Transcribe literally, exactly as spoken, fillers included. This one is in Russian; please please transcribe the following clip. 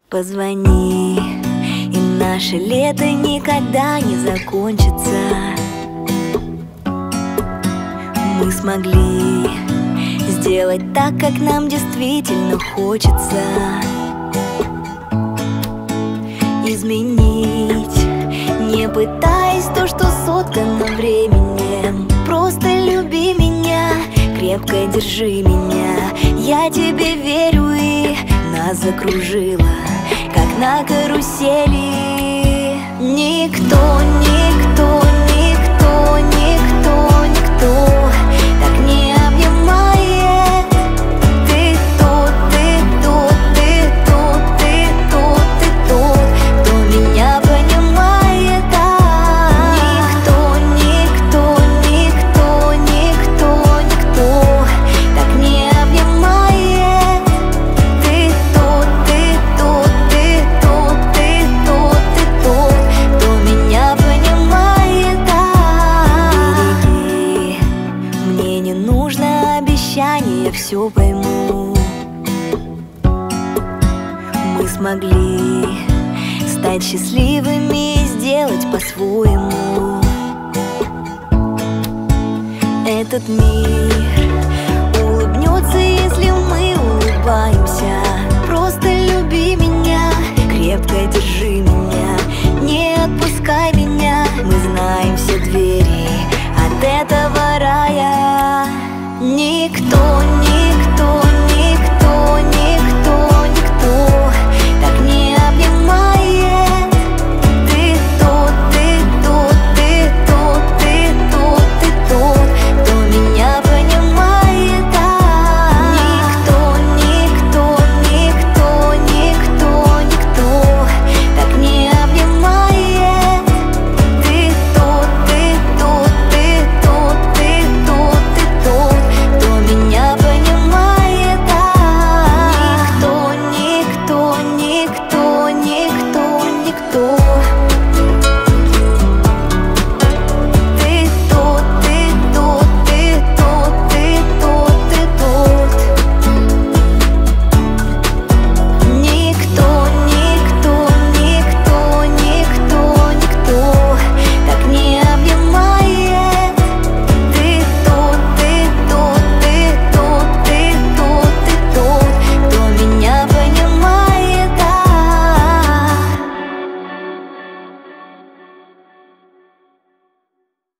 Позвони, и наше лето никогда не закончится. Мы смогли сделать так, как нам действительно хочется. Изменить, не пытаясь то, что соткано временем. Просто люби меня, крепко держи меня. Я тебе верю, и нас закружило, как на карусели. Никто, никто, никто, никто, никто так не обнимает. Ты тот, ты тот, ты тот, ты тот, ты тот, кто меня понимает. А никто, никто, никто, никто, никто так не обнимает. Ты тот, ты тот, ты тот, ты тот, ты тот, кто меня понимает. А береги, мне не нужно обещание, я все пойму. Мы смогли стать счастливыми и сделать по-своему. Этот мир улыбнется, если мы улыбаемся.